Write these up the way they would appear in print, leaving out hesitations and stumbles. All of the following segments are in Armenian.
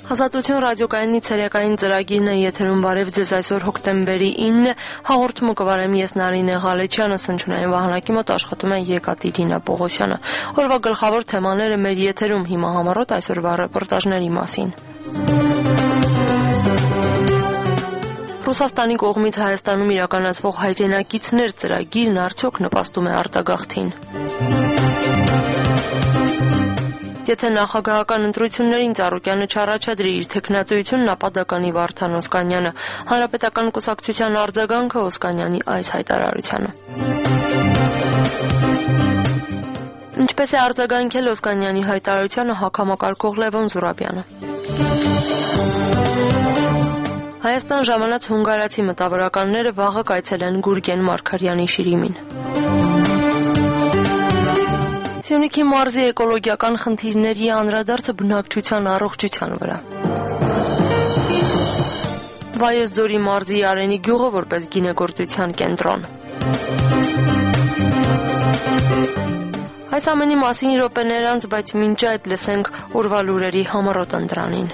Ազատություն ռադիոկայանի ցերեկային ծրագիրն է եթերում բարև ձեզ այսօր հոկտեմբերի 9-ը հաղորդումը կվարեմ ես Նարինե Ղալեչյանը, Սնչունային վահանակի մոտ աշխատում է Եկատերինա Պողոսյանը։ Օրվա գլխավոր թեմաները մեր եթերում հիմա համառոտ այսօրվա ռեպորտաժների մասին։ Ռուսաստանի կողմից Հայաստանում իրականացվող հայրենակիցներ ծրագիրն արդյոք նպաստում է արտագաղթին։ Եթե նախագահական ընտրություններին Ծառուկյանը չառաջադրի իր թեկնածուությունն, ապա դա կանի Վարդան Օսկանյանը։ Հանրապետական կուսակցության արձագանքը Օսկանյանի այս հայտարարությանը։ Ինչպես է արձագանքել Օսկանյանի հայտարարությանը հակամակարգող Լևոն Զուրաբյանը։ Հայաստան ժամանած հունգարացի մտավորականները վաղը կայցելեն Գուրգեն Մարգարյանի շիրիմին։ Սյունիքի մարզի էկոլոգիական խնդիրների անդրադարձը բնակչության առողջության վրա։ Վայոց ձորի մարզի Արենի գյուղը որպես գինեգործության կենտրոն։ Այս ամենի մասին րոպեներ անց, բայց մինչ այդ լսենք օրվա լուրերի համառոտ ընտրանին։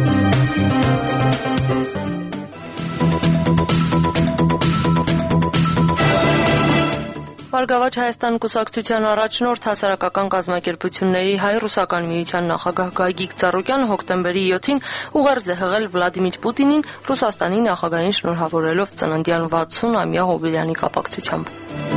Բարգավաճ Հայաստան կուսակցության առաջնորդ հասարակական կազմակերպությունների հայ-ռուսական միության նախագահ Գագիկ Ծառուկյանը հոկտեմբերի 7-ին ուղերձ է հղել Վլադիմիր Պուտինին Ռուսաստանի նախագահին շնորհավորելով ծննդյան 60-ամյա հոբելյանի կապակցությամբ։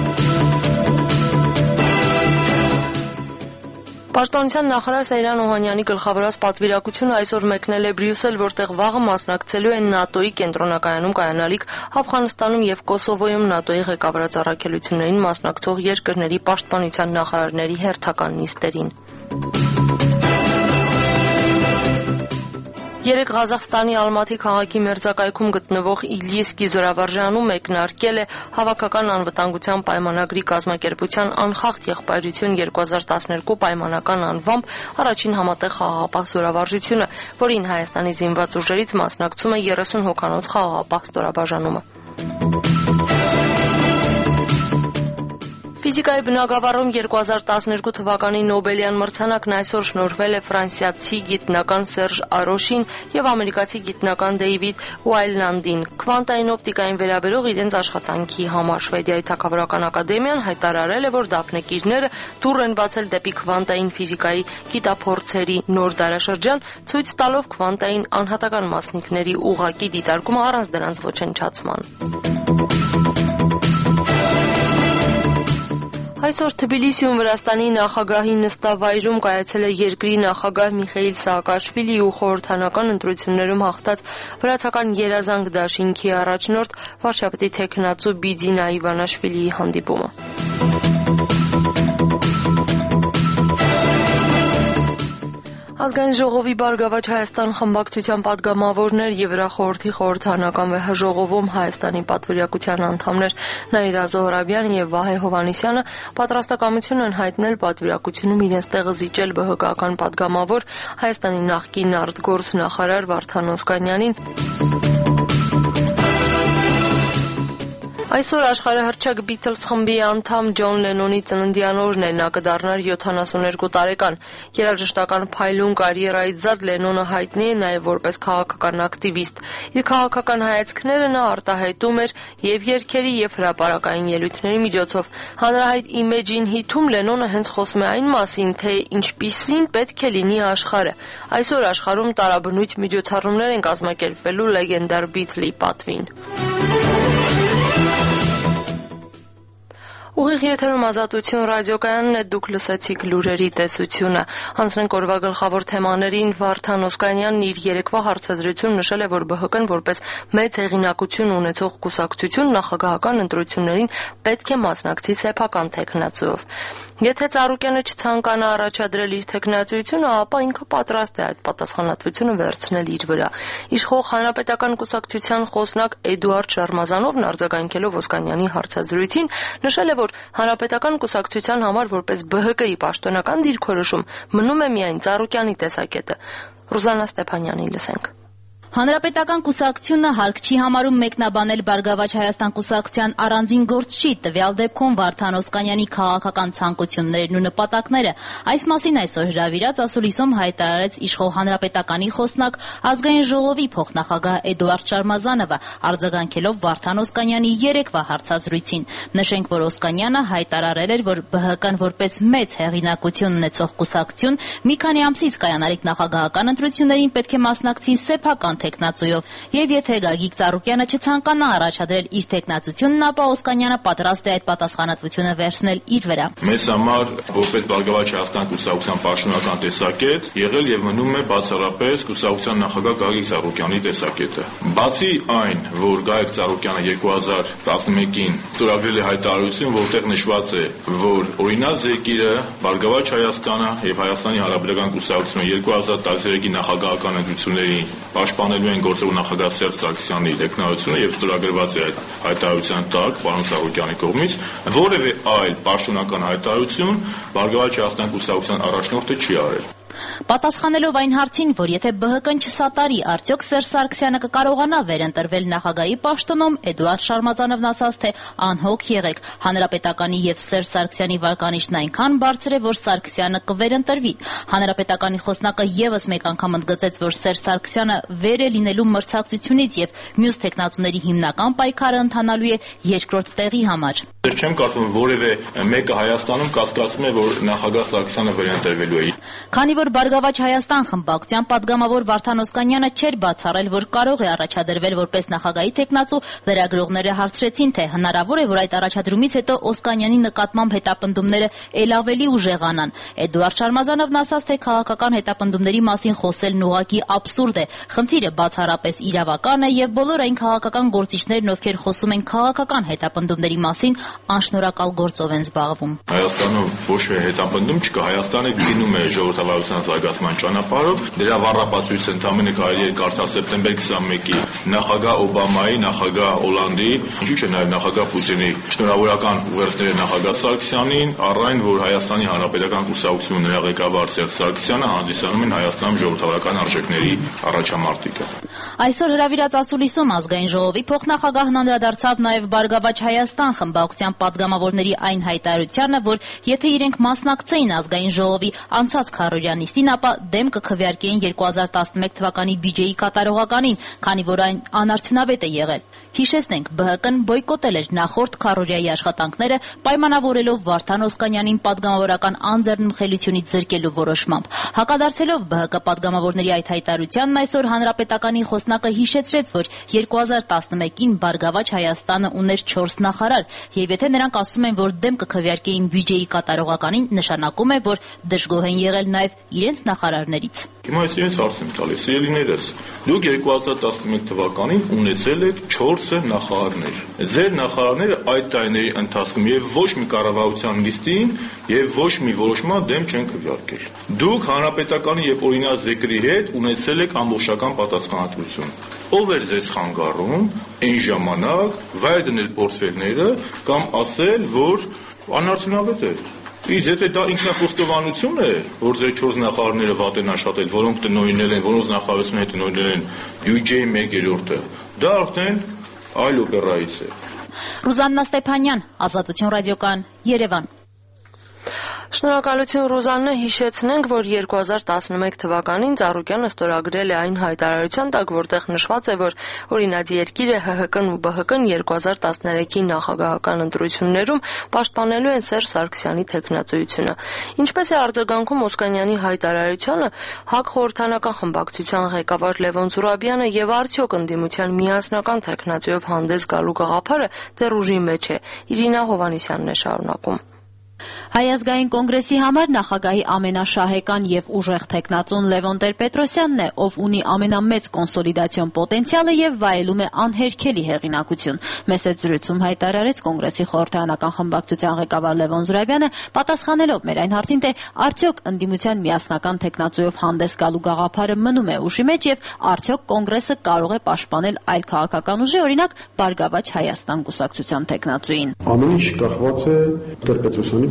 Պաշտպանության նախարար Սեյրան Օհանյանի գլխավորած պատվիրակությունը այսօր մեկնել է Բրյուսել, որտեղ վաղը մասնակցելու են ՆԱՏՕ-ի կենտրոնակայանում կայանալիք Աֆղանստանում եւ Կոսովոյում ՆԱՏՕ-ի ղեկավարած առաքելություններին մասնակցող երկրների պաշտպանության նախարարների հերթական նիստերին։ Երեկ Ղազախստանի Ալմաթի քաղաքի մերձակայքում գտնվող Իլյիսկի զորավարժանում մեկնարկել է Հավաքական անվտանգության պայմանագրի կազմակերպության անխախտ եղբայրություն 2012 պայմանական անվամբ առաջին համատեղ խաղաղապահ զորավարժությունը, որին Հայաստանի զինված ուժերից մասնակցում է 30 հոգանոց խաղաղապահ ստորաբաժանումը։ Ֆիզիկայի բնագավառում 2012 թվականի Նոբելյան մրցանակն այսօր շնորհվել է ֆրանսիացի գիտնական Սերժ Արոշին եւ ամերիկացի գիտնական Դեյվիդ Ուայլլանդին քվանտային օպտիկային վերաբերող իրենց աշխատանքի համար։ Շվեդիայի Թագավորական ակադեմիան հայտարարել է, որ դափնեկիրները դուռ են բացել դեպի քվանտային ֆիզիկայի գիտափորձերի նոր դարաշրջան, ցույց տալով քվանտային անհատական մասնիկների ուղղակի դիտարկումը առանց դրանց ոչնչացման։ Այսօր Թբիլիսիում Վրաստանի նախագահի նստավայրում կայացել է երկրի նախագահ Միխեիլ Սաակաշվիլի ու խորհրդանական ընտրություններում հաղթած վրացական երազանք դաշինքի առաջնորդ վարչապետի թեկնածու Բիդինա Իվանաշվիլիի հանդիպումը։ Ազգային ժողովի Բարգավաճ Հայաստան խմբակցության պատգամավորներ եւ Եվրախորհրդի խորհրդանական վեհաժողովում Հայաստանի պատվիրակության անդամներ Նաիրա Զոհրաբյանը եւ Վահե Հովհաննիսյանը պատրաստակամություն են հայտնել պատվիրակությունում իրենց տեղը զիջել ԲՀԿ-ական պատգամավոր Հայաստանի նախկին արտգործ նախարար Վարդան Օսկանյանին։ Այսօր աշխարհահռչակ Beatles խմբի անդամ Ջոն Լենոնի ծննդյան օրն է, նա կդառնար 72 տարեկան։ Երաժշտական փայլուն կարիերայից զատ Լենոնը հայտնի է նաև որպես քաղաքական ակտիվիստ։ Իր քաղաքական հայացքները նա արտահայտում էր եւ երգերի եւ հրապարակային ելույթների միջոցով։ Հանրահայտ Imagine հիթում Լենոնը հենց խոսում է այն մասին, թե ինչպիսին պետք է լինի աշխարհը։ Այսօր աշխարհում տարաբնույթ միջոցառումներ են կազմակերպվելու լեգենդար Beatle-ի պատվին։ Ուղիղ եթերում Ազատություն ռադիոկայանն է, դուք լսեցիք լուրերի տեսությունը։ Հանձնենք օրվա գլխավոր թեմաներին։ Վարդան Օսկանյանն իր երեկվա հարցազրույցում նշել է, որ ԲՀԿ-ն որպես մեծ հեղինակություն ունեցող կուսակցություն նախագահական ընտրություններին պետք է մասնակցի սեփական թեկնածուով։ Եթե Ծառուկյանը չցանկանա առաջադրել իր թեկնածությունը, ապա ինքը պատրաստ է այդ պատասխանատվությունը վերցնել իր վրա։ Իշխող Հանրապետական կուսակցության խոսնակ Էդուարդ Շարմազանովն արձագանքելով Օսկանյանի հարցազրույցին նշել է, որ Հանրապետական կուսակցության համար որպես ԲՀԿ-ի պաշտոնական դիրքորոշում մնում է միայն Ծառուկյանի տեսակետը։ Ռուզաննա Ստեփանյանին լսենք։ Հանրապետական կուսակցությունը հարկ չի համարում մեկնաբանել Բարգավաճ Հայաստան կուսակցության առանձին գործչի, տվյալ դեպքում Վարդան Օսկանյանի քաղաքական ցանկություններն ու նպատակները։ Այս մասին այսօր հրավիրած ասուլիսում հայտարարեց իշխող Հանրապետականի խոսնակ Ազգային ժողովի փոխնախագահ Էդուարդ Շարմազանովը, արձագանքելով Վարդան Օսկանյանի երեկվա հարցազրույցին։ Նշենք, որ Օսկանյանը հայտարարել էր, որ ԲՀԿ-ն որպես մեծ հեղինակություն ունեցող կուսակցություն մի քանի ամսից կայանալիք նախագահական ընտրություններին պետք է մասնակցի սեփական թեկնածուով, եւ եթե Գագիկ Ծառուկյանը չցանկանա առաջադրել իր թեկնածությունն, ապա Օսկանյանը պատրաստ է այդ պատասխանատվությունը վերցնել իր վրա։ Մեզ համար որպես Բարգավաճ Հայաստան կուսակցության պաշտոնական տեսակետ եղել եւ մնում է բացառապես կուսակցության նախագահ Գագիկ Ծառուկյանի տեսակետը։ Բացի այն, որ Գագիկ Ծառուկյանը 2011-ին ստորագրել է հայտարարություն, որտեղ նշված է, որ օրինաց երկիրը Բարգավաճ Հայաստանը եւ Հայաստանի Հանրապետական կուսակցությունը 2013-ի նախագահական ընտրությունների պաշտպանելու են գործող նախագահ Սերժ Սարգսյանի տեխնոլոգիությունը եւ ստորագրված է այդ հայտարարության տակ պարոն Ծառուկյանի կողմից որևէ այլ պաշտոնական հայտարարություն Բարգավաճ Հայաստան կուսակցության առաջնորդը չի արել։ Պատասխանելով այն հարցին, որ եթե ԲՀԿ-ն չսատարի, արդյոք Սերժ Սարգսյանը կկարողանա վերընտրվել նախագահի պաշտոնում, Էդուարդ Շարմազանովն ասաց, թե անհոգ եղեք, Հանրապետականի եւ Սերժ Սարգսյանի վարկանիշն այնքան բարձր է, որ Սարգսյանը կվերընտրվի։ Հանրապետականի խոսնակը եւս մեկ անգամ ընդգծեց, որ Սերժ Սարգսյանը վեր է լինելու մրցակցությունից եւ մյուս տեխնացուների հիմնական պայքարը ընթանալու է երկրորդ տեղի համար։ Ես չեմ կարծում, որևէ մեկը Հայաստանում կասկածում է, որ նախագահ Սարգսյանը վերընտրվելու է։ Քանի որ Բարգավաճ Հայաստան խմբակցության падգամավոր Վարդան Օսկանյանը չէր բացառել, որ կարող է առաջադրվել որպես նախագահի թեկնածու, լրագրողները հարցրեցին, թե հնարավոր է, որ այդ առաջադրումից հետո Օսկանյանի նկատմամբ հետապնդումները ել ավելի ուժեղանան։ Էդուարդ Շարմազանովն ասաց, թե քաղաքական հետապնդումների մասին խոսելն ուղղակի աբսուրդ է։ Խնդիրը բացառապես իրավական է եւ բոլոր այն քաղաքական գործիչներն, ովքեր խոսում են քաղաքական հետապնդումների մասին, անշնորհակալ գործով են զբաղվում։ Հայաստանում ոչ մի հետապնդում չկա, Հայաստանը գնում է ժողովրդավարության զարգացման ճանապարհով, դրա վառապացույցը ընդամենը կարելի է կարդալ սեպտեմբեր 21-ի նախագահ Օբամայի, նախագահ Հոլանդի, ինչու՞ չէ նաև նախագահ Պուտինի շնորհավորական ուղերձները նախագահ Սարգսյանին, առ այն, որ Հայաստանի Հանրապետական կուսակցությունը նրա ղեկավար Սերժ Սարգսյանը հանդիսանում են Հայաստանում ժողովրդավարական արժեքների առաջամարտիկը։ Այսօր հրավիրած ասուլիսում Ազգային ժողովի փոխնախագահն անդրադարձավ նաև Բարգավաճ Հայաստան խմբակցության падգամավորների այն հայտարարությանը, որ եթե իրենք մասնակցեին Ազգային ժողովի անցած քառօրյա նիստին, ապա դեմ կքվեարկեին 2011 թվականի բյուջեի կատարողականին, քանի որ այն անարդյունավետ է եղել։ Հիշեցնենք, ԲՀԿ-ն բոյկոտել էր նախորդ քառօրյայի աշխատանքները, պայմանավորելով Վարդան Օսկանյանին падգամավորական անձեռնմխելիությունից զրկելու որոշմամբ։ Հակադարձելով ԲՀԿ падգամավորների այդ հայտարարությանն, այսօր Հանրապետականի խոսնակը հիշեցրեց, որ 2011-ին Բարգավաճ Հայաստանը ուներ 4 նախարար, եւ եթե նրանք ասում են, որ դեմ կքվեարկեին բյուջեի կատարողականին, նշանակում է, որ դժգոհ են եղել նաեւ իրենց նախարարներից։ Հիմա ես իրենց հարց եմ տալիս, սիրելիներս, դուք 2011 թվականին ունեցել եք 4 նախարարներ։ Ձեր նախարարները այդ տարիների ընթացքում եւ ոչ մի կառավարության նիստին եւ ոչ մի որոշման դեմ չեն քվեարկել։ Դուք հանրապետականի եւ օրինաց երկրի հետ ունեցել եք ամբողջական պատասխանատվություն։ Ով էր ձեզ խանգարում այն ժամանակ վայր դնել պորտֆելները կամ ասել, որ անարդյունավետ է։ Իսկ եթե դա ինքնախոստովանություն է, որ ձեր 4 նախարարները վատ են աշխատել, որոնք տնօրինել են, որոնց նախարարությունը տնօրինել են բյուջեի 1/3-ը, դա արդեն այլ օպերայից է։ Ռուզաննա Ստեփանյան, Ազատություն ռադիոկայան, Երևան։ Շնորհակալություն Ռուզաննա, հիշեցնենք, որ 2011 թվականին Ծառուկյանը ստորագրել է այն հայտարարության տակ, որտեղ նշված է, որ օրինաց երկիրը ՀՀԿ-ն ու ԲՀԿ-ն 2013-ի նախագահական ընտրություններում պաշտպանելու են Սերժ Սարգսյանի թեկնածուությունը։ Ինչպես է արձագանքում Օսկանյանի հայտարարությանը, ՀԱԿ խորհրդանական խմբակցության ղեկավար Լևոն Զուրաբյանը եւ արդյոք ընդդիմության միասնական թեկնածուով հանդես գալու գաղափարը դեռ ուժի մեջ է։ Իրինա Հովհաննիսյանն է շարունակում։ Հայ ազգային կոնգրեսի համար նախագահի ամենաշահեկան եւ ուժեղ թեկնածուն Լևոն Տեր-Պետրոսյանն է, ով ունի ամենամեծ կոնսոլիդացիոն պոտենցիալը եւ վայելում է անհերքելի հեղինակություն։ Մեծ զրույցում հայտարարեց կոնգրեսի խորհրդարանական խմբակցության ղեկավար Լևոն Զուրաբյանը, պատասխանելով մեր այն հարցին, թե արդյոք ընդդիմության միասնական թեկնածուով հանդես գալու գաղափարը մնում է ուժի մեջ եւ արդյոք կոնգրեսը կարող է պաշտպանել այլ քաղաքական ուժի, օրինակ Բարգավաճ Հայաստան կուսակցության թեկնածուին։ Ամեն ինչ կախված է Տեր-Պետրոսյանի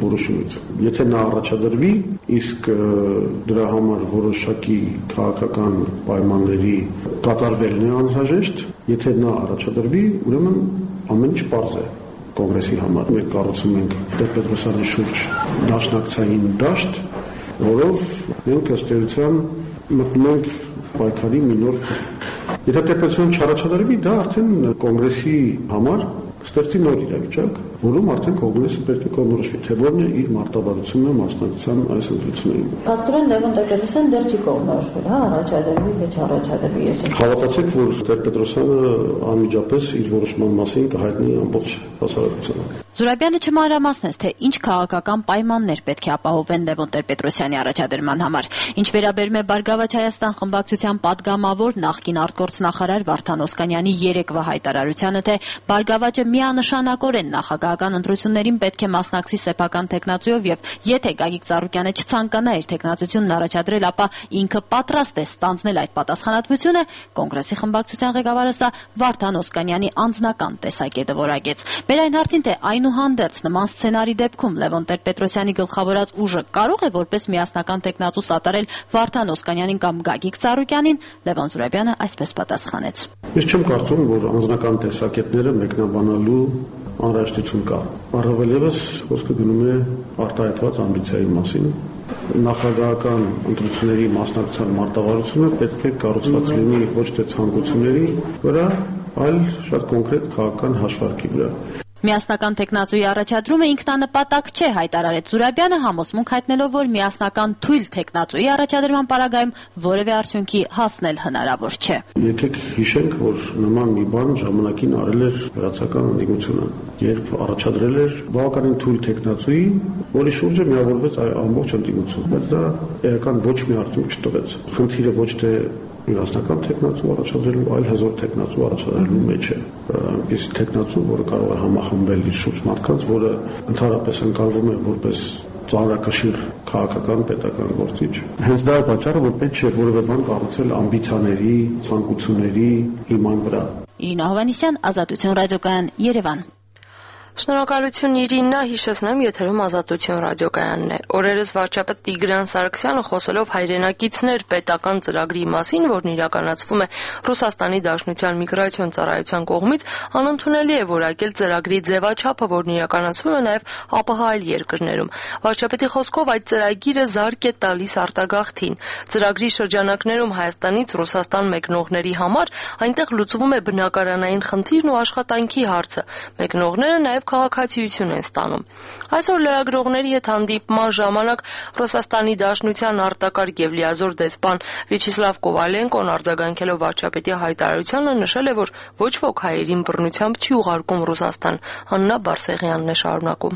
որոշումից։ Եթե նա առաջադրվի, իսկ դրա համար որոշակի քաղաքական պայմանների կատարվելն է անհրաժեշտ, եթե նա առաջադրվի, ուրեմն ամեն ինչ պարզ է կոնգրեսի համար։ Մենք կառուցում ենք Տեր-Պետրոսյանի շուրջ դաշնակցային դաշտ, որով մենք ըստ էության մտնում ենք պայքարի մի նոր։ Եթե Տեր-Պետրոսյանը չառաջադրվի, դա արդեն կոնգրեսի համար ստեղծի նոր իրավիճակ, որում արդեն կոնգրեսը պետք է կողմնորոշվի, թե որն է իր մարտավարությունը մասնակցության այս ընտրություններին։ Փաստորեն Լևոն Տեր-Պետրոսյանը դեռ չի կողմնորոշվել, առաջադրվի, թե չառաջադրվի, ես եմ։ Հավատացեք, որ Տեր-Պետրոսյանը անմիջապես իր որոշման մասին կհայտնի ամբողջ հասարակությանը։ Զուրաբյանը չմանրամասնեց, թե ինչ քաղաքական պայմաններ պետք է ապահովեն Լևոն Տեր-Պետրոսյանի առաջադրման համար։ Ինչ վերաբերում է Բարգավաճ Հայաստան խմբակցության պատգամավոր նախկին արտգործնախարար Վարդան Օսկանյանի երեկվա հայտարարությանը, թե Բարգավաճը միանշանակորեն նախագահական ընտրություններին պետք է մասնակցի սեփական թեկնածուով եւ եթե Գագիկ Ծառուկյանը չցանկանա իր թեկնածությունն առաջադրել, ապա ինքը պատրաստ է ստանձնել այդ պատասխանատվությունը, կոնգրեսի խմբակցության ղեկավարը սա Վարդան Օսկանյանի անձնական տեսակետը որակեց։ Մեր այն հարցին, թե այնուհանդերձ նման սցենարի դեպքում Լևոն Տեր-Պետրոսյանի գլխավորած ուժը կարող է որպես միասնական թեկնածու սատարել Վարդան Օսկանյանին կամ Գագիկ Ծառուկյանին, Լևոն Զուրաբյանը այսպես պատասխանեց. Ես չեմ կարծում, որ անձնական տեսակետները մեկնաբանալու անհրաժեշտություն կա։ Առավելևս խոսքը գնում է արտահայտված ամբիցիայի մասին։ Նախագահական ընտրությունների մասնակցության մարտավարությունը պետք է կառուցված լինի ոչ թե ցանկությունների վրա, այլ շատ կոնկրետ քաղաքական հաշվարկի վրա։ Միասնական թեկնածուի առաջադրումը ինքնանպատակ չէ, հայտարարեց Զուրաբյանը, համոզմունք հայտնելով, որ միասնական թույլ թեկնածուի առաջադրման պարագայում որևէ արդյունքի հասնել հնարավոր չէ։ Եկեք հիշենք, որ նման մի բան ժամանակին արել էր վրացական ընդդիմությունը, երբ առաջադրել էր բավականին թույլ թեկնածուի, որի շուրջը միավորվեց ամբողջ ընդդիմությունը, բայց դա էական ոչ մի արդյունք չտվեց։ Խնդիրը ոչ թե միասնական թեկնածու առաջադրելու, այլ հզոր թեկնածու առաջադրելու մեջ է։ Այնպես թեկնածու, որը կարող է համախմբել իր շուրջ մարդկանց, որը ընդհանրապես ընկալվում է որպես ծանրակշիռ քաղաքական պետական գործիչ։ Հենց դա է պատճառը, որ պետք չէ որևէ բան կառուցել ամբիցիաների, ցանկությունների հիման վրա։ Իրինա Հովհաննիսյան, Ազատություն ռադիոկայան, Երևան։ Շնորհակալություն Իրինա, հիշեցնեմ, եթերում Ազատություն ռադիոկայանն է։ Օրերս վարչապետ Տիգրան Սարգսյանը խոսելով հայրենակիցներ պետական ծրագրի մասին, որն իրականացվում է Ռուսաստանի Դաշնության միգրացիոն ծառայության կողմից, անընդունելի է որակել ծրագրի ձևաչափը, որն իրականացվում է նաև ԱՊՀ այլ երկրներում։ Վարչապետի խոսքով այդ ծրագիրը զարկ է տալիս արտագաղթին։ Ծրագրի շրջանակներում Հայաստանից Ռուսաստան մեկնողների համար այնտեղ լուծվում է բնակարանային խնդիրն ու աշխատանքի հարցը։ Մեկնողները նաև քաղաքացիություն են ստանում։ Այսօր լրագրողների հետ հանդիպման ժամանակ Ռուսաստանի Դաշնության արտակարգ եւ լիազոր դեսպան Վյաչեսլավ Կովալենկոն արձագանքելով վարչապետի հայտարարությանը նշել է, որ ոչ ոք հայերին բռնությամբ չի ուղարկում Ռուսաստան։ Աննա Բարսեղյանն է շարունակում.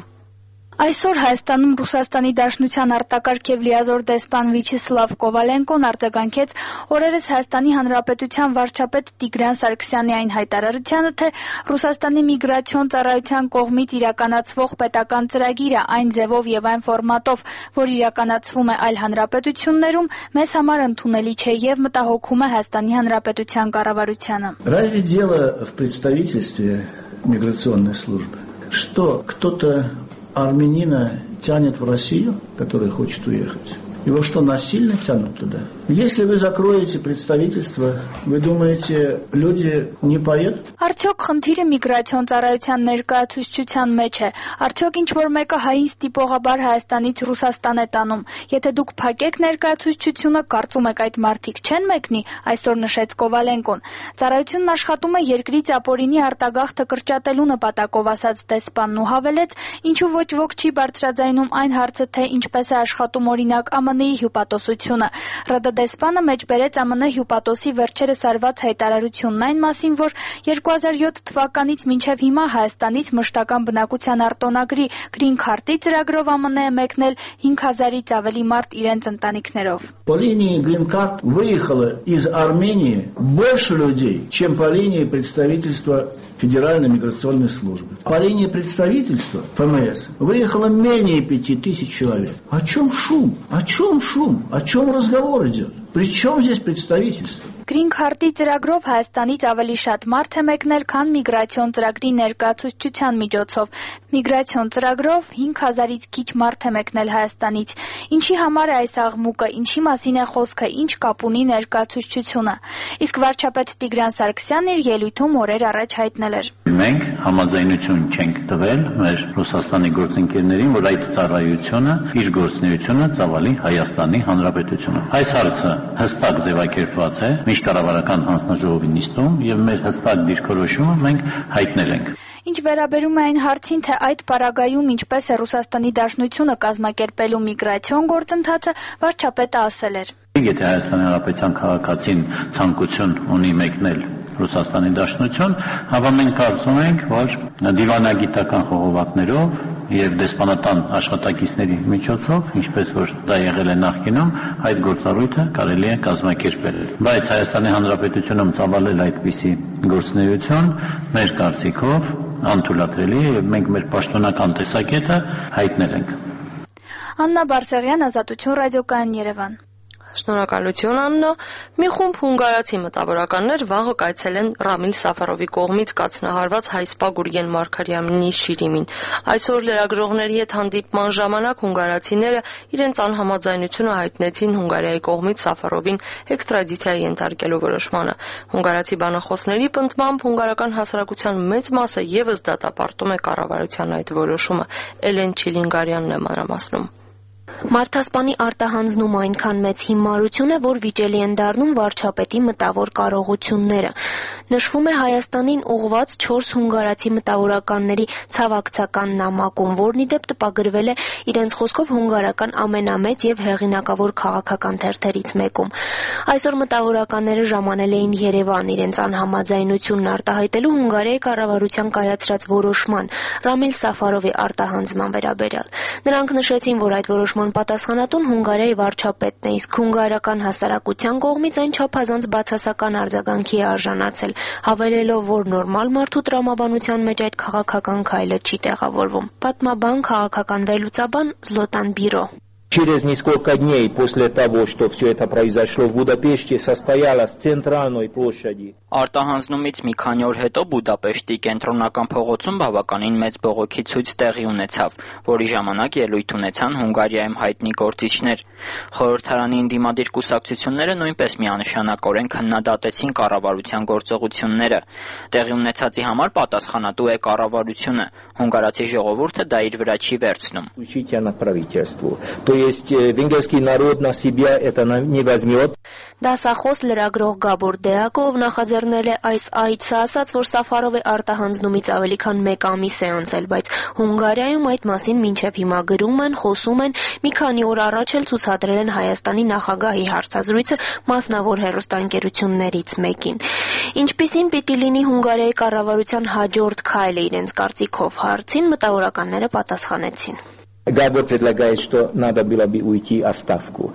Այսօր Հայաստանում Ռուսաստանի Դաշնության արտակարգ եւ լիազոր դեսպան Վյաչեսլավ Կովալենկոն արձագանքեց օրերս Հայաստանի Հանրապետության վարչապետ Տիգրան Սարգսյանի այն հայտարարությանը, թե Ռուսաստանի միգրացիոն ծառայության կողմից իրականացվող պետական ծրագիրը այն ձևով եւ այն ֆորմատով, որ իրականացվում է այլ հանրապետություններում, մեզ համար ընդունելի չէ եւ մտահոգում է Հայաստանի Հանրապետության կառավարությանը։ Разве дело в представительстве миграционной службы, что кто-то армянина тянет в Россию, который хочет уехать? Его что, насильно тянут туда? Если вы закроете представительство, вы думаете, люди не поедут? Արդյոք խնդիրը միգրացիոն ծառայության ներկայացուցչության մեջ է։ Արդյոք ինչ որ մեկը հային ստիպողաբար Հայաստանից Ռուսաստան է տանում։ Եթե դուք փակեք ներկայացուցչությունը, կարծում եք այդ մարդիկ չեն մեկնի, այսօր նշեց Կովալենկոն։ Ծառայությունն աշխատում է երկրից ապօրինի արտագաղթը կրճատելու նպատակով, ասաց դեսպանն ու հավելեց, ինչու ոչ ոք չի բարձրաձայնում այն հարցը, թե ինչպես է աշխատում օրինակ ԱՄՆ-ի հյուպատոսությունը։ Դեսպանը մեջբերեց ԱՄՆ հյուպատոսի վերջերս արված հայտարարությունն այն մասին, որ 2007 թվականից մինչև հիմա Հայաստանից մշտական бնակության արտոնագրի Green Card-ի ծրագրով ԱՄՆ է մեկնել 5000-ից ավելի մարդ իրենց ընտանիքներով։ По линии Green Card выехало из Армении больше людей, чем по линии представительства Федеральной миграционной службы. По линии представительства ФМС выехало менее 5000 человек. О чем шум? О чем шум? О чем разговор идет? При чем здесь представительство? Green Card-ի ծրագրով Հայաստանից ավելի շատ մարդ է մեկնել, քան միգրացիոն ծրագրի ներկայացուցչության միջոցով։ Միգրացիոն ծրագրով 5000-ից քիչ մարդ է մեկնել Հայաստանից։ Ինչի համար է այս աղմուկը, ինչի մասին է խոսքը, ինչ կապ ունի ներկայացուցչությունը։ Իսկ վարչապետ Տիգրան Սարգսյանն իր ելույթում օրեր առաջ հայտնել էր. Մենք համաձայնություն չենք տվել մեր Ռուսաստանի գործընկերներին, որ այդ ծառայությունը իր գործունեությունը ծավալի Հայաստանի Հանրապետությունը։ Այս հարցը հստակ ձևակերպված է Միջկառավարական հանձնաժողովի նիստում եւ մեր հստակ դիրքորոշումը մենք հայտնել ենք։ Ինչ վերաբերում է այն հարցին, թե այդ պարագայում ինչպես է Ռուսաստանի Դաշնությունը կազմակերպելու միգրացիոն գործընթացը, վարչապետը ասել էր. Եթե Հայաստանի Հանրապետության քաղաքացին ցանկություն ունի մեկնել Ռուսաստանի Դաշնություն, ապա մենք կարծում ենք, որ դիվանագիտական խողովակներով եւ դեսպանատան աշխատակիցների միջոցով, ինչպես որ դա եղել է նախկինում, այդ գործառույթը կարելի է կազմակերպել։ Բայց Հայաստանի Հանրապետությունում ծավալել այդպիսի գործունեություն մեր կարծիքով անթույլատրելի է եւ մենք մեր պաշտոնական տեսակետը հայտնել ենք։ Աննա Բարսեղյան, Ազատություն ռադիոկայան, Երևան։ Շնորհակալություն Աննա։ Մի խումբ հունգարացի մտավորականներ վաղը կայցել են Ռամիլ Սաֆարովի կողմից կացնահարված հայ-սպա Գուրգեն Մարգարյանի շիրիմին։ Այսօր լրագրողների հետ հանդիպման ժամանակ հունգարացիները իրենց անհամաձայնությունը հայտնեցին Հունգարիայի կողմից Սաֆարովին էքստրադիցիայի ենթարկելու որոշմանը։ Հունգարացի բանախոսների պնդմամբ հունգարական հասարակության մեծ մասը եւս դատապարտում է կառավարության այդ որոշումը։ Էլեն Չիլինգարյանն է մանրամասնում։ Մարդասպանի արտահանձնում այնքան մեծ հիմարություն է, որ վիճելի են դառնում վարչապետի մտավոր կարողությունները։ Նշվում է Հայաստանին ուղղված 4 հունգարացի մտավորականների ցավակցական նամակում, որն ի դեպ տպագրվել է իրենց խոսքով հունգարական ամենամեծ եւ հեղինակավոր քաղաքական թերթերից մեկում։ Այսօր մտավորականները ժամանել էին Երևան իրենց անհամաձայնությունն արտահայտելու Հունգարիայի կառավարության կայացրած որոշման Ռամիլ Սաֆարովի արտահանձնման վերաբերյալ։ Նրանք նշեցին, որ այդ որոշման պատասխանատուն Հունգարիայի վարչապետն է, իսկ հունգարական հասարակության կողմից այն չափազանց բացասական արձագանքի է արժանացել, հավելելով, որ նորմալ մարդու տրամաբանության մեջ այդ քաղաքական քայլը չի տեղավորվում։ Պատմաբան, քաղաքական վերլուծաբան Զլոտան Բիրո. Через несколько дней после того, что все это произошло в Будапеште, состоялось с центральной площади. Արտահանձնումից մի քանի օր հետո Բուդապեշտի կենտրոնական փողոցում բավականին մեծ բողոքի ցույց տեղի ունեցավ, որի ժամանակ ելույթ ունեցան Հունգարիայում հայտնի գործիչներ։ Խորհրդարանի ընդդիմադիր կուսակցությունները նույնպես միանշանակորեն քննադատեցին կառավարության գործողությունները։ Տեղի ունեցածի համար պատասխանատու է կառավարությունը։ Հունգարացի ժողովուրդը դա իր վրա չի վերցնում։ То есть венгерский народ на себя это не возьмет. Դասախոս լրագրող Գաբոր Դեակով նախաձեռնել է այս այցը, ասաց, որ Սաֆարովի արտահանձնումից ավելի քան 1 ամիս է անցել, բայց Հունգարիայում այդ մասին մինչև հիմա գրում են, խոսում են, մի քանի օր առաջ էլ ցուցադրել են Հայաստանի նախագահի հարցազրույցը մասնավոր հեռուստաընկերություններից մեկին։ Ինչպիսին պիտի լինի Հունգարիայի կառավարության հաջորդ քայլը իրենց կարծիքով հարցին մտավորականները պատասխանեցին։ Габор предлагает, что надо было бы уйти отставку.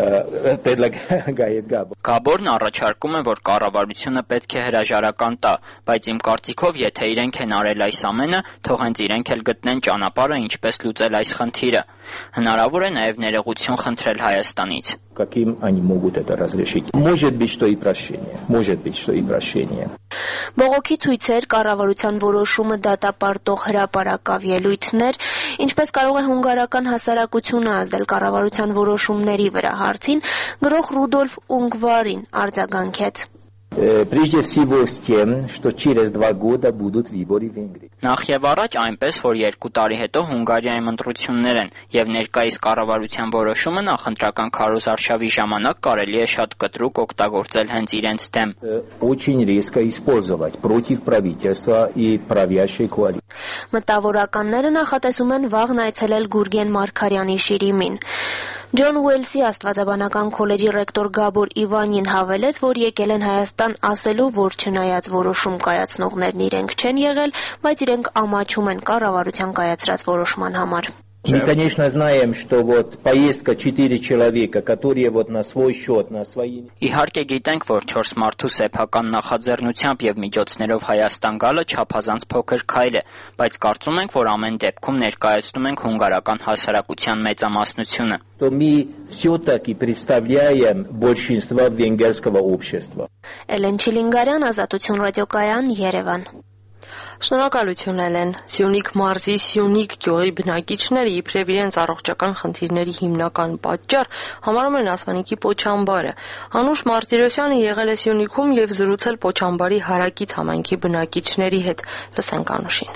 Предлагает Габор. Գաբորն առաջարկում է, որ կառավարությունը պետք է հրաժարական տա, բայց իմ կարծիքով, եթե իրենք են արել այս ամենը, թող հենց իրենք էլ գտնեն ճանապարհը ինչպես լուծել այս խնդիրը։ Հնարավոր է նաև ներողություն խնդրել Հայաստանից։ Каким они могут это разрешить? Может быть, что и прощение. Может быть, что и прощение. Բողոքի ցույցեր, կառավարության որոշումը դատապարտող հրապարակավ ելույթներ, ինչպես կարող է հունգարական հասարակությունը ազդել կառավարության որոշումների վրա հարցին, գրող Ռուդոլֆ Ունգվարին արձագանքեց. Прежде всего с тем, что через 2 года будут выборы в Венгрии. Նախ եւ առաջ այնպես, որ 2 տարի հետո Հունգարիայում ընտրություններ են եւ ներկայիս կառավարության որոշումը նախընտրական քարոզարշավի ժամանակ կարելի է շատ կտրուկ օգտագործել հենց իրենց դեմ։ Очень резко использовать против правительства и правящей коалиции. Մտավորականները նախատեսում են վաղն այցելել Գուրգեն Մարգարյանի շիրիմին։ Ջոն Ուելսի աստվածաբանական քոլեջի ռեկտոր Գաբոր Իվանին հավելեց, որ եկել են Հայաստան ասելու, որ չնայած որոշում կայացնողներն իրենք չեն եղել, բայց իրենք ամաչում են կառավարության կայացրած որոշման համար։ Мы, конечно, знаем, что вот поездка 4 человека, которые вот на свой счет, на свои... Իհարկե գիտենք, որ 4 մարդու սեփական նախաձեռնությամբ եւ միջոցներով Հայաստան գալը չափազանց փոքր քայլ է, բայց կարծում ենք, որ ամեն դեպքում ներկայացնում ենք հունգարական հասարակության մեծամասնությունը։ То мы все-таки представляем большинство венгерского общества. Էլեն Չիլինգարյան, Ազատություն ռադիոկայան, Երևան։ Շնորհակալություն Էլեն։ Սյունիք մարզի Սյունիք գյուղի բնակիչները իբրև իրենց առողջական խնդիրների հիմնական պատճառ համարում են ասպանիկի պոչամբարը։ Անուշ Մարտիրոսյանը եղել է Սյունիքում եւ զրուցել պոչամբարի հարակից համայնքի բնակիչների հետ։ Լսենք Անուշին։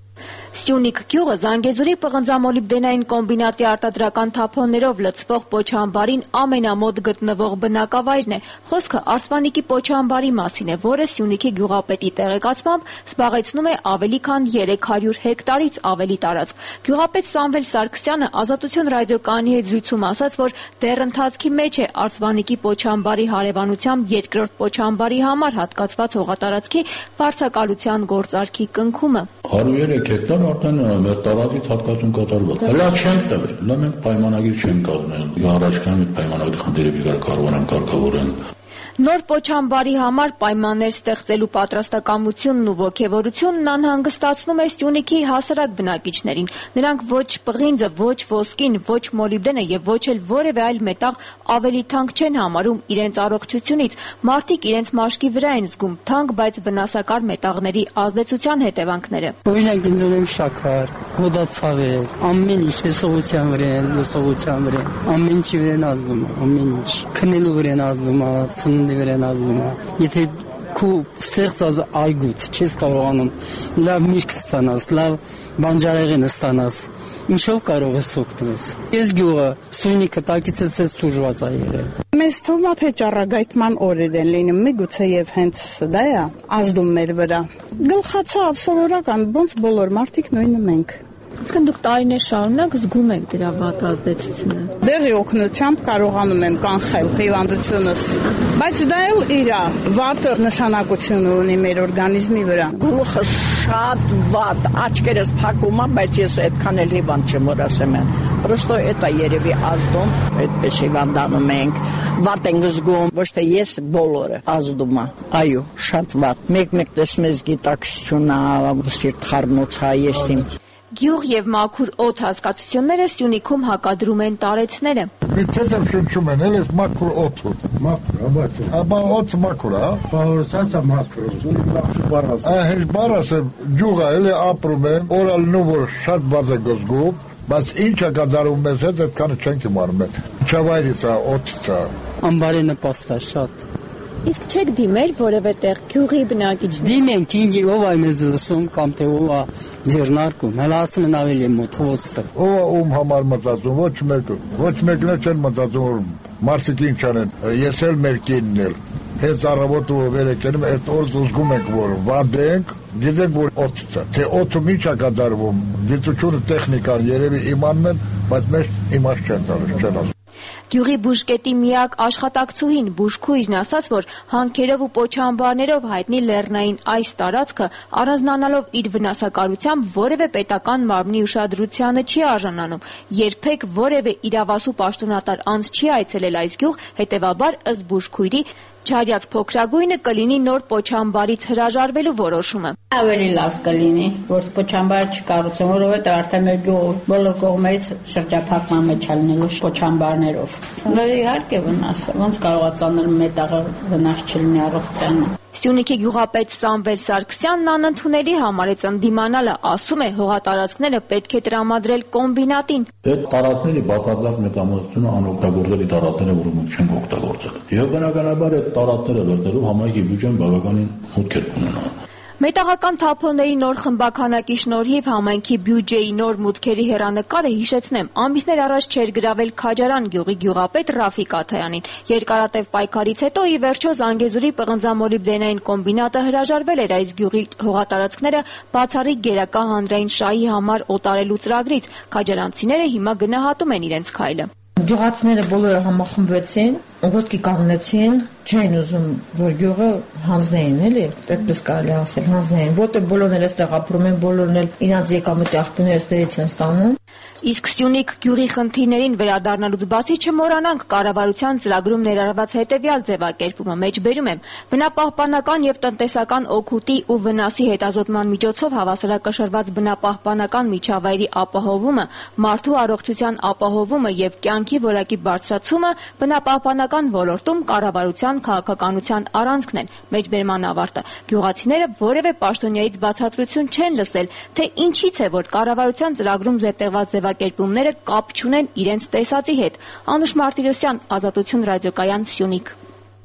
Սյունիք գյուղը Զանգեզուրի պղնձամոլիբդենային կոմբինատի արտադրական թափոններով լցվող պոչամբարին ամենամոտ գտնվող բնակավայրն է։ Խոսքը Արսվանիկի պոչամբարի մասին է, որը Սյունիքի գյուղապետի տեղեկացմամբ զբաղեցնում է ավելի քան 300 հեկտարից ավելի տարածք։ Գյուղապետ Սամվել Սարգսյանը Ազատություն ռադիոկայանի հետ զրույցում ասաց, որ դեռ ընթացքի մեջ է Արսվանիկի պոչամբարի հարևանությամբ երկրորդ պոչամբարի համար հատկացված հողատարածքի վարձակալության գործարքի կնքումը։ 103 հեկտար արդեն մեր տարածից հատկացում կատարված։ Հլա չենք տվել, հլա մենք պայմանագիր չենք կազմել։ Առաջկայում այդ պայմանագրի խնդիրը կարողանանք կարգավորել։ Նոր պոչամբարի համար պայմաններ ստեղծելու պատրաստակամությունն ու ոգևորությունն անհանգստացնում է Սյունիքի հասարակ բնակիչներին։ Նրանք ոչ պղինձը, ոչ ոսկին, ոչ մոլիբդենը եւ ոչ էլ որևէ այլ մետաղ ավելի թանկ չեն համարում իրենց առողջությունից։ Մարդիկ իրենց մաշկի վրա են զգում թանկ, բայց վնասակար մետաղների ազդեցության հետևանքները։ Օրինակ դնում շաքար, հոդացավեր, ամեն ինչ լսողության վրա, լսողության վրա, ամեն ինչի վրա ազդում է, ամեն ինչ։ Քնելու վրա ազդում է, վրան ազդում է։ Եթե քու ստեղծած այգուց չես կարողանում լավ միրգ ստանաս, լավ բանջարեղեն ստանաս, ինչով կարող ես օգտվել։ Ես գյուղը Սյունիքը տակից ես դժվար է եղել։ Մեզ թվում է թե ճառագայթման օրեր են լինում, միգուցե եւ հենց դա է ազդում մեր վրա։ Գլխացա սովորական, ոնց բոլոր մարդիկ նույնը մենք։ Իսկ դուք տարիներ շարունակ զգում եք դրա վատ ազդեցությունը։ Դեղի օգնությամբ կարողանում եմ կանխել հիվանդությունս, բայց դա էլ իր վատ նշանակություն ունի մեր օրգանիզմի վրա։ Գլուխը շատ վատ, աչքերս փակում եմ, բայց ես այդքան էլ հիվանդ չեմ, որ ասեմ եմ։ Պրոստո էտա երևի ազդում, այդպես հիվանդանում ենք, վատ ենք զգում, ոչ թե ես բոլորը ազդում է։ Այո, շատ վատ։ Մեկ-մեկ տեսնում ես գիտակցություն, սիրտ խառնոց է եսիմ։ Գյուղ եւ մաքուր օդ հասկացությունները Սյունիքում հակադրում են տարեցները։ Միցեթեր շնչում են, էլ ես մաքուր օդը։ Մաքուր, աբա։ Աբա օդ մաքուր, հա։ Բաղորսացա մաքուր, լախշ բարաս։ Այս բարասը ջուղա էլ ապրում են, օրալ նուվոր շատ բազ է գոզգում, բայց ինչա կատարում մեզ հետ, այդքանը չենք իմանում։ Չավայրից է, օդից է։ Ամբարի նպաստ է շատ։ Իսկ չեք դիմել որևէ տեղ գյուղի բնակիչներ։ Դիմենք, ով է մեզ լսում կամ թե ով է ձեռնարկում, հələ ասում են ավելի մոտ ոստը։ Ով է ում համար մտածում, ոչ մեկն էլ չեն մտածում, որ մարդիկ ինչ անեն։ Ես էլ մեր կինն էլ հենց առավոտը վերեկենում այդ օրը զգում ենք, որ վատ ենք, գիտենք, որ օդից է։ Թե օդում ինչ է կատարվում, գիտությունը, տեխնիկան երևի իմանում են, բայց մեր իմաստ չեն տալիս, չեն ասում։ Գյուղի բուժկետի միակ աշխատակցուհին բուժքույրն ասաց, որ հանքերով ու պոչամբարներով հայտնի լեռնային այս տարածքը առանձնանալով իր վնասակարությամբ որևէ պետական մարմնի ուշադրությանը չի արժանանում։ Երբեք որևէ իրավասու պաշտոնատար անձ չի այցելել այս գյուղ, հետևաբար ըստ բուժքույրի Չարյաց փոքրագույնը կլինի նոր պոչամբարից հրաժարվելու որոշումը։ Ավելի լավ կլինի, որ պոչամբար չկառուցեն, որովհետև արդեն մեր գյուղը բոլոր կողմերից շրջափակման մեջ է լինելու պոչամբարներով։ Իհարկե վնաս է, ոնց կարող է ծանր մետաղը վնաս չլինի առողջությանը։ Սյունիքի գյուղապետ Սամվել Սարգսյանն անընդունելի համարեց ընդդիմանալը, ասում է հողատարածքները պետք է տրամադրել կոմբինատին։ Այդ տարածքների բացարձակ մետամասնությունը անօգտագործելի տարածքներ են, որոնք չեն օգտագործել։ Եվ բնականաբար այդ տարածքները լրտելու համայնքի բյուջեն բավականին մուտք ունենա։ Մետաղական թափոնների նոր խմբականակի շնորհիվ համայնքի բյուջեի նոր մուտքերի հեռանկարը հիշեցնեմ, ամիսներ առաջ չէր գրավել Քաջարան գյուղի գյուղապետ Ռաֆիկ Աթայանին։ Երկարատև պայքարից հետո ի վերջո Զանգեզուրի պղնձամոլիբդենային կոմբինատը հրաժարվել էր այս գյուղի հողատարածքները բացառիկ գերակա հանրային շահի համար օտարելու ծրագրից։ Քաջարանցիները հիմա գնահատում են իրենց քայլը։ Գյուղացիները բոլորը համախմբվեցին, ոտքի կանգնեցին, չէին ուզում, որ գյուղը հանձնեին, էլի, այդպես կարելի ասել, հանձնեին, որտեղ բոլորն էլ այստեղ ապրում են, բոլորն էլ իրենց եկամուտի աղբյուրները այստեղից են ստանում։ Իսկ Սյունիք գյուղի խնդիրներին վերադառնալուց բացի չմոռանանք կառավարության ծրագրում ներառված հետևյալ ձևակերպումը, մեջբերում եմ, բնապահպանական եւ տնտեսական օգուտի ու վնասի հետազոտման միջոցով հավասարակշռված բնապահպանական միջավայրի ապահովումը, մարդու առողջության ապահովումը եւ կյանքի որակի բարձրացումը, բնապահպանական տնտեսական ոլորտում կառավարության քաղաքականության առանցքն են մեջբերման ավարտը։ Գյուղացիները որևէ պաշտոնյայից բացատրություն չեն լսել, թե ինչից է, որ կառավարության ծրագրում զետեղված ձևակերպումները կապ չունեն իրենց տեսածի հետ։ Անուշ Մարտիրոսյան, Ազատություն ռադիոկայան, Սյունիք։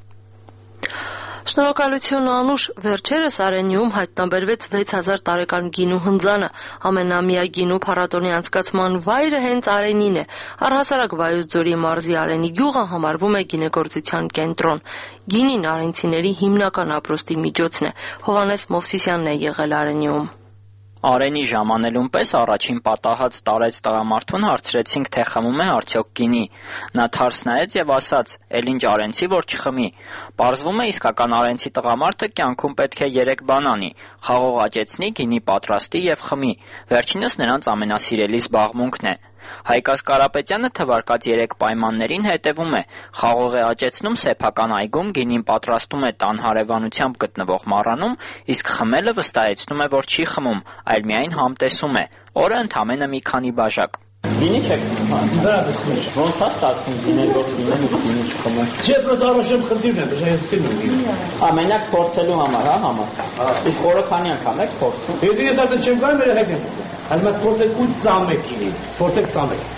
Շնորհակալություն Անուշ, վերջերս Արենիում հայտնաբերվեց 6000 տարեկան գինու հնձանը։ Ամենամյա գինու փառատոնի անցկացման վայրը հենց Արենին է։ Առհասարակ Վայոց ձորի մարզի Արենի գյուղը համարվում է գինեգործության կենտրոն։ Գինին արենցիների հիմնական ապրոստի միջոցն է։ Հովհաննես Մովսիսյանն է եղել Արենիում։ Արենի ժամանելուն պես առաջին պատահած տարեց տղամարդուն հարցրեցինք, թե խմում է արդյոք գինի։ Նա թարս նայեց եւ ասաց. «Էլ ինչ արենցի, որ չխմի»։ Պարզվում է իսկական արենցի տղամարդը կյանքում պետք է 3 բան անի՝ խաղող աճեցնի, գինի պատրաստի եւ խմի։ Վերջինս նրանց ամենասիրելի զբաղմունքն է։ Հայկազ Կարապետյանը թվարկած 3 պայմաններին հետևում է. խաղող է աճեցնում սեփական այգում, գինին պատրաստում է տան հարևանությամբ գտնվող մառանում, իսկ խմելը վստահեցնում է, որ չի խմում, այլ միայն համտեսում է, օրը ընդամենը մի քանի բաժակ։ Գինի չեք ոնց է ստացվում գինեգործ լինել ու գինի չխմել։ Չէ, պրոստը առողջեմ խնդիրն է, բժշկեցին ու գինի։ Ամենակ փորձելու համար, հա, համար։ Իսկ օրը քանի անգամ եք փորձում։ Եթե ես արդեն չեմ կարող, մեր հետ եմ փորձում։ Հələ փորձեք ու ծամեք գինի, փորձեք ծամեք։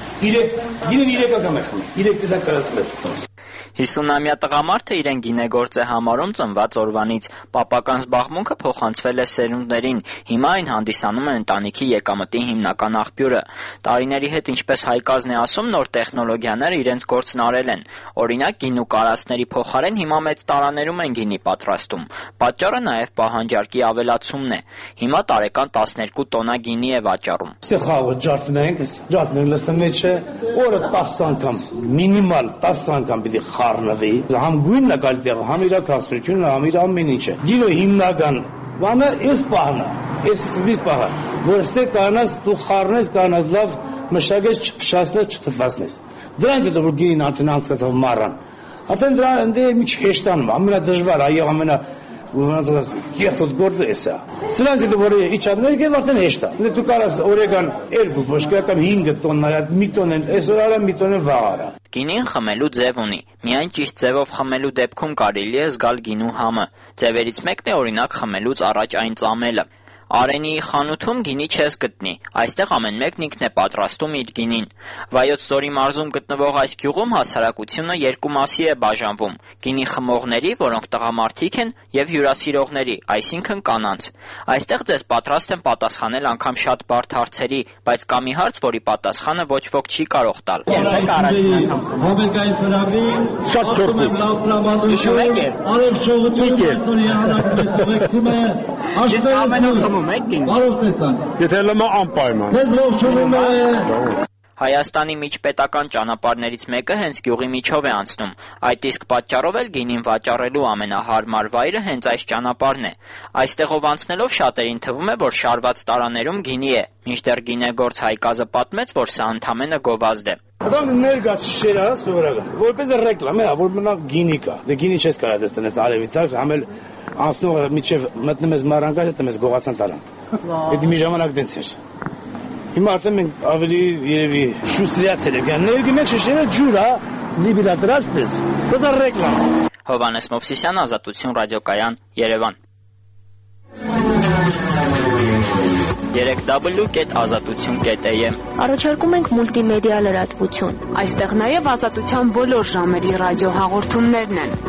Գինին 3 անգամ եք խմել, 3 տեսակ կարծում 50-ամյա տղամարդը իրեն գինեգործ է համարում ծնված օրվանից։ Պապական զբաղմունքը փոխանցվել է սերունդներին։ Հիմա այն հանդիսանում է ընտանիքի եկամտի հիմնական աղբյուրը։ Տարիների հետ, ինչպես Հայկազն է ասում, նոր տեխնոլոգիաները իրենց գործն արել են։ Օրինակ, գինու կարասների փոխարեն հիմա մեծ տարաներում են գինի պատրաստում։ Պատճառը նաև պահանջարկի ավելացումն է։ Հիմա տարեկան 12 տոննա գինի է վաճառում։ Խաղը ջարդնենք լստում չէ, օրը 10 անգամ, մինիմալ 10 անգամ պիտի խառնվի, համ գույնն է գալ տեղը, համ իր կաստրությունը, համ իր ամեն ինչը։ Գինո հիմնական բանը էս պահն է, էս սկզբից պահը, որ ստե կանաս դու խառնես, կանաս լավ մշակես, չփշացնես, չթվացնես։ Դրանից հետո որ գինին արդեն անցկացավ մառան, արդեն դրա ընդ մի չհեշտանում, ամենադժվար, այո կեղծոտ գործը է սա։ Սրանց հետո որ իջարներ կեն արդեն հեշտ է։ Դու կարաս օրեգան 2 բաշկա կամ 5 տոննա, մի տոնն այսօր արա, մի տոնն վաղ արա։ Գինին խմելու ձև ունի։ Միայն ճիշտ ձևով խմելու դեպքում կարելի է զգալ գինու համը։ Ձևերից մեկն է օրինակ խմելուց առաջ այն ծամելը։ Արենիի խանութում գինի չես գտնի, այստեղ ամեն մեկն ինքն է պատրաստում իր գինին։ Վայոց ձորի մարզում գտնվող այս գյուղում հասարակությունը 2 մասի է բաժանվում՝ գինի խմողների, որոնք տղամարդիկ են, եւ հյուրասիրողների, այսինքն կանանց։ Այստեղ ձեզ պատրաստ են պատասխանել անգամ շատ բարդ հարցերի, բայց կա մի հարց, որի պատասխանը ոչ ոք չի կարող տալ։ Համերգային ծրագրի շատ Եթե լմա անպայման։ Հայաստանի միջպետական ճանապարհներից մեկը հենց գյուղի միջով է անցնում։ Այդ իսկ պատճառով էլ գինին վաճառելու ամենահարմար վայրը հենց այս ճանապարհն է։ Այստեղով անցնելով շատերին թվում է, որ շարված տարաներում գինի է, մինչդեռ գինեգործ Հայկազը պատմեց, որ սա ընդամենը գովազդ է։ Դրանք ներկա շերա սովորական, որպես ռեկլամ է, որ մնա գինի կա։ Դե գինի չես կարող տեսնել արևից, համել անցնողը միջև մտնում ես մառանկա, հետո ես գողացան տարան։ Այդ մի ժամանակ դենց էր։ Հիմա արդեն մենք ավելի երևի շուստրիացել ենք։ Ներկի մեջ շեշերը ջուր, հա, զիբիլատրաստես։ Դա ռեկլամ։ Հովհաննես Մովսիսյան, Ազատություն ռադիոկայան, Երևան։ www.azatutun.am Առաջարկում ենք մուլտիմեդիա լրատվություն։ Այստեղ նաև ազատության բոլոր ժամերի ռադիոհաղորդումներն են։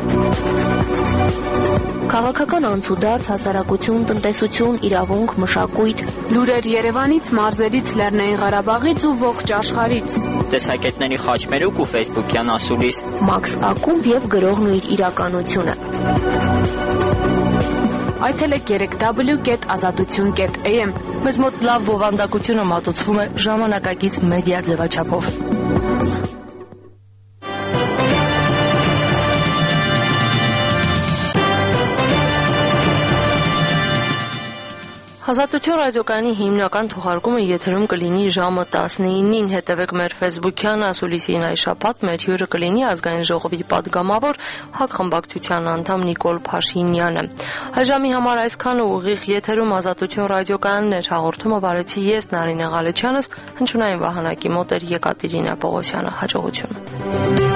Քաղաքական անցուդարձ, հասարակություն, տնտեսություն, իրավունք, մշակույթ, լուրեր Երևանից, մարզերից, Լեռնային Ղարաբաղից ու ողջ աշխարհից։ Տեսակետների խաչմերուկ ու Facebook-յան ասուլիս։ Մաքս Ակումբ եւ գրողն ու իր իրականությունը։ Այցելեք www.azatutun.am։ Մեզ մոտ լավ բովանդակությունը մատուցվում է ժամանակակից մեդիա ձևաչափով։ Ազատություն ռադիոկայանի հիմնական թողարկումը եթերում կլինի ժամը 19-ին։ Հետևեք մեր Facebook-յան ասուլիսին այս շաբաթ մեր հյուրը կլինի Ազգային ժողովի падգամավոր ՀԱԿ խմբակցության անդամ Նիկոլ Փաշինյանը։ Այժմի համար այսքանը ուղիղ եթերում Ազատություն ռադիոկայանն էր, հաղորդումը վարեցի ես Նարինե Ղալեչյանս, հնչյունային վահանակի մոտ էր Եկատերինա Պողոսյանը։ Հաջողություն։